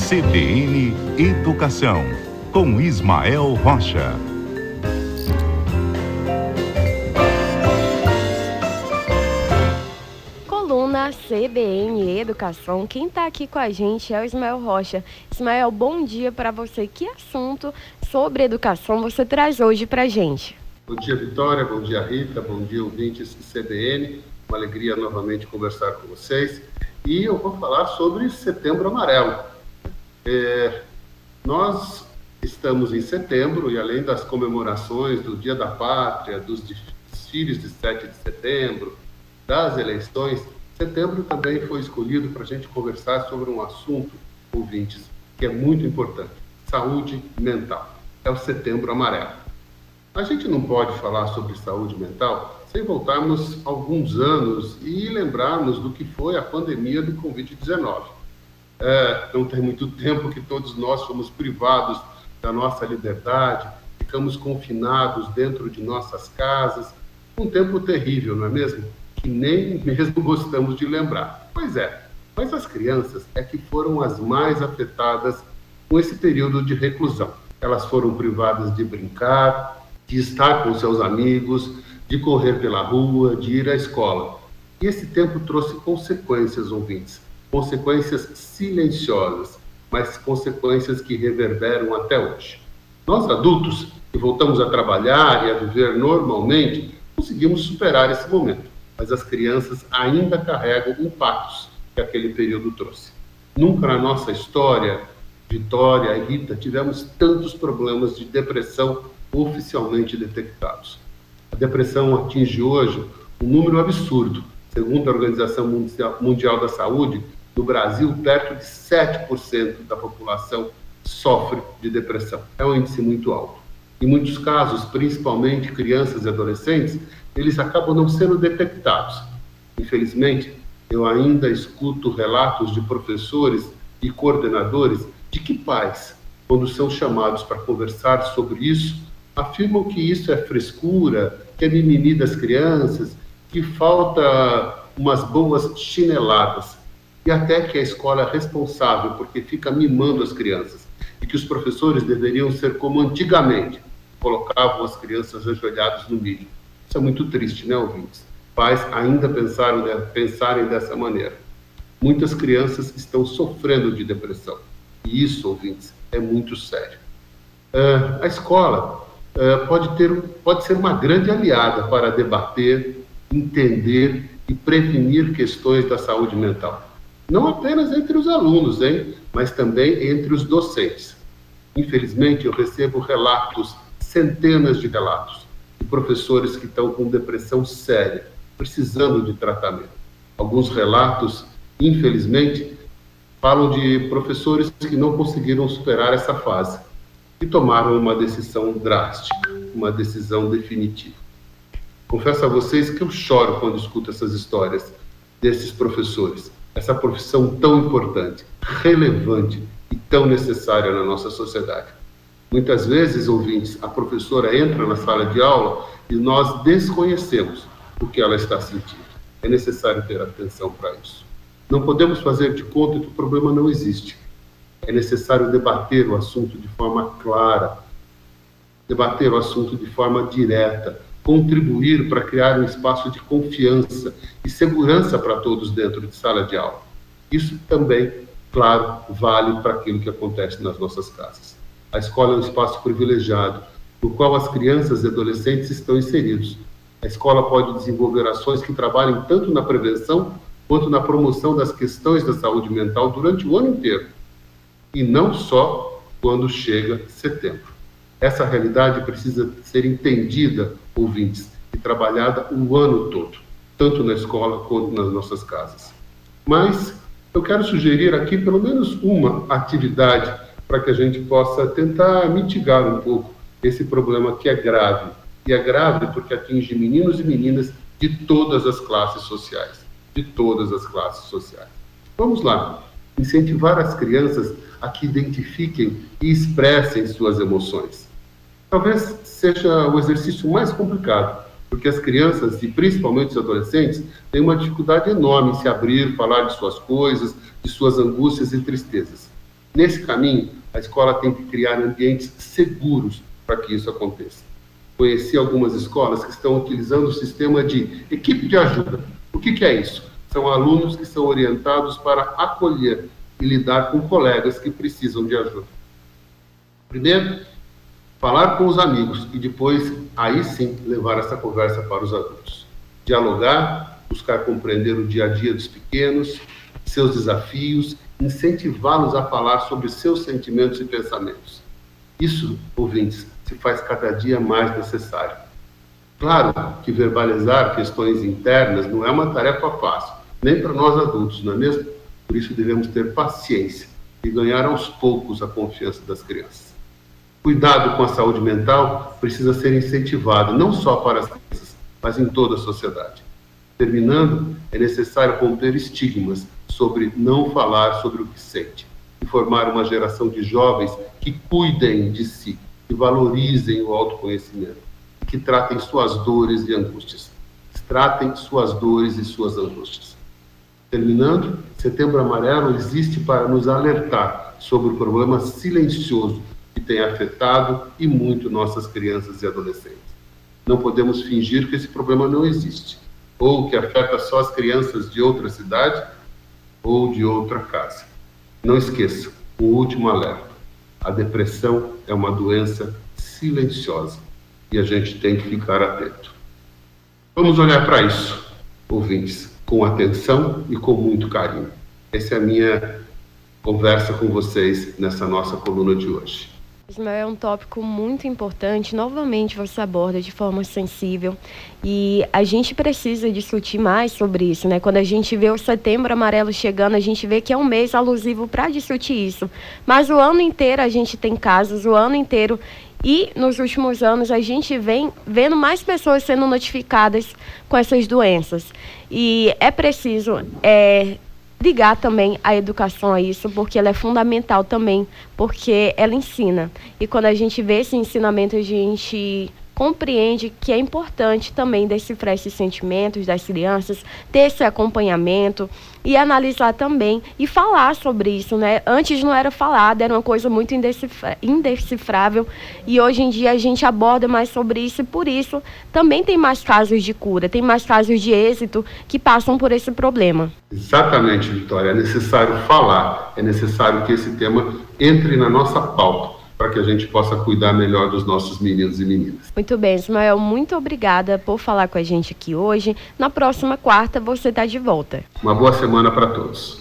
CBN Educação, com Ismael Rocha. Coluna CBN Educação. Quem está aqui com a gente é o Ismael Rocha. Ismael, bom dia para você. Que assunto sobre educação você traz hoje para a gente? Bom dia, Vitória. Bom dia, Rita. Bom dia, ouvintes CBN. Uma alegria novamente conversar com vocês. E eu vou falar sobre Setembro Amarelo. Nós estamos em setembro e além das comemorações do Dia da Pátria, dos desfiles de 7 de setembro, das eleições, setembro também foi escolhido para a gente conversar sobre um assunto, ouvintes, que é muito importante: saúde mental. É o Setembro Amarelo. A gente não pode falar sobre saúde mental sem voltarmos alguns anos e lembrarmos do que foi a pandemia do Covid-19. Não tem muito tempo que todos nós fomos privados da nossa liberdade, ficamos confinados dentro de nossas casas, um tempo terrível, não é mesmo? Que nem mesmo gostamos de lembrar. Pois é, mas as crianças é que foram as mais afetadas com esse período de reclusão. Elas foram privadas de brincar, de estar com seus amigos, de correr pela rua, de ir à escola. E esse tempo trouxe consequências, ouvintes. Consequências silenciosas, mas consequências que reverberam até hoje. Nós, adultos, que voltamos a trabalhar e a viver normalmente, conseguimos superar esse momento, mas as crianças ainda carregam impactos que aquele período trouxe. Nunca na nossa história, Vitória e Rita, tivemos tantos problemas de depressão oficialmente detectados. A depressão atinge hoje um número absurdo. Segundo a Organização Mundial da Saúde, no Brasil, perto de 7% da população sofre de depressão. É um índice muito alto. Em muitos casos, principalmente crianças e adolescentes, eles acabam não sendo detectados. Infelizmente, eu ainda escuto relatos de professores e coordenadores de que pais, quando são chamados para conversar sobre isso, afirmam que isso é frescura, que é mimimi das crianças, que falta umas boas chineladas. E até que a escola é responsável porque fica mimando as crianças e que os professores deveriam ser como antigamente, colocavam as crianças ajoelhadas no milho. Isso é muito triste, né, ouvintes? Pais ainda pensarem dessa maneira. Muitas crianças estão sofrendo de depressão e isso, ouvintes, é muito sério. A escola pode ser uma grande aliada para debater, entender e prevenir questões da saúde mental. Não apenas entre os alunos, mas também entre os docentes. Infelizmente, eu recebo relatos, centenas de relatos, de professores que estão com depressão séria, precisando de tratamento. Alguns relatos, infelizmente, falam de professores que não conseguiram superar essa fase e tomaram uma decisão drástica, uma decisão definitiva. Confesso a vocês que eu choro quando escuto essas histórias desses professores. Essa profissão tão importante, relevante e tão necessária na nossa sociedade. Muitas vezes, ouvintes, a professora entra na sala de aula e nós desconhecemos o que ela está sentindo. É necessário ter atenção para isso. Não podemos fazer de conta que o problema não existe. É necessário debater o assunto de forma clara, debater o assunto de forma direta, contribuir para criar um espaço de confiança e segurança para todos dentro de sala de aula. Isso também, claro, vale para aquilo que acontece nas nossas casas. A escola é um espaço privilegiado, no qual as crianças e adolescentes estão inseridos. A escola pode desenvolver ações que trabalhem tanto na prevenção quanto na promoção das questões da saúde mental durante o ano inteiro, e não só quando chega setembro. Essa realidade precisa ser entendida, ouvintes, e trabalhada o ano todo, tanto na escola quanto nas nossas casas. Mas eu quero sugerir aqui pelo menos uma atividade para que a gente possa tentar mitigar um pouco esse problema que é grave. E é grave porque atinge meninos e meninas de todas as classes sociais. De todas as classes sociais. Vamos lá, incentivar as crianças a que identifiquem e expressem suas emoções. Talvez seja o exercício mais complicado, porque as crianças, e principalmente os adolescentes, têm uma dificuldade enorme em se abrir, falar de suas coisas, de suas angústias e tristezas. Nesse caminho, a escola tem que criar ambientes seguros para que isso aconteça. Conheci algumas escolas que estão utilizando o sistema de equipe de ajuda. O que é isso? São alunos que são orientados para acolher e lidar com colegas que precisam de ajuda. Primeiro, falar com os amigos e depois, aí sim, levar essa conversa para os adultos. Dialogar, buscar compreender o dia a dia dos pequenos, seus desafios, incentivá-los a falar sobre seus sentimentos e pensamentos. Isso, ouvintes, se faz cada dia mais necessário. Claro que verbalizar questões internas não é uma tarefa fácil, nem para nós adultos, não é mesmo? Por isso devemos ter paciência e ganhar aos poucos a confiança das crianças. Cuidado com a saúde mental precisa ser incentivado, não só para as crianças, mas em toda a sociedade. Terminando, é necessário romper estigmas sobre não falar sobre o que sente e formar uma geração de jovens que cuidem de si, que valorizem o autoconhecimento, que tratem suas dores e angústias. Tratem suas dores e suas angústias. Terminando, Setembro Amarelo existe para nos alertar sobre o problema silencioso que tem afetado e muito nossas crianças e adolescentes. Não podemos fingir que esse problema não existe, ou que afeta só as crianças de outra cidade ou de outra casa. Não esqueça, o último alerta: a depressão é uma doença silenciosa e a gente tem que ficar atento. Vamos olhar para isso, ouvintes, com atenção e com muito carinho. Essa é a minha conversa com vocês nessa nossa coluna de hoje. Ismael, é um tópico muito importante. Novamente você aborda de forma sensível e a gente precisa discutir mais sobre isso, né? Quando a gente vê o Setembro Amarelo chegando, a gente vê que é um mês alusivo para discutir isso. Mas o ano inteiro a gente tem casos, o ano inteiro, e nos últimos anos a gente vem vendo mais pessoas sendo notificadas com essas doenças. E é preciso ligar também a educação a isso, porque ela é fundamental também, porque ela ensina. E quando a gente vê esse ensinamento, a gente compreende que é importante também decifrar esses sentimentos das crianças, ter esse acompanhamento e analisar também e falar sobre isso, né? Antes não era falado, era uma coisa muito indecifrável, e hoje em dia a gente aborda mais sobre isso e por isso também tem mais casos de cura, tem mais casos de êxito que passam por esse problema. Exatamente, Vitória. É necessário falar, é necessário que esse tema entre na nossa pauta, para que a gente possa cuidar melhor dos nossos meninos e meninas. Muito bem, Ismael, muito obrigada por falar com a gente aqui hoje. Na próxima quarta você está de volta. Uma boa semana para todos.